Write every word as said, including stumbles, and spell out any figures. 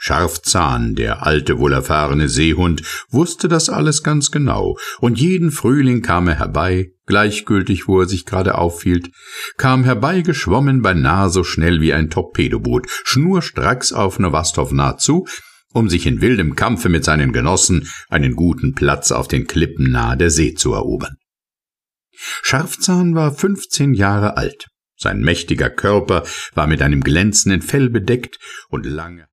Scharfzahn, der alte, wohlerfahrene Seehund, wusste das alles ganz genau, und jeden Frühling kam er herbei, gleichgültig, wo er sich gerade aufhielt, kam herbeigeschwommen, beinahe so schnell wie ein Torpedoboot, schnurstracks auf Nowastowna zu, um sich in wildem Kampfe mit seinen Genossen einen guten Platz auf den Klippen nahe der See zu erobern. Scharfzahn war fünfzehn Jahre alt. Sein mächtiger Körper war mit einem glänzenden Fell bedeckt, und lange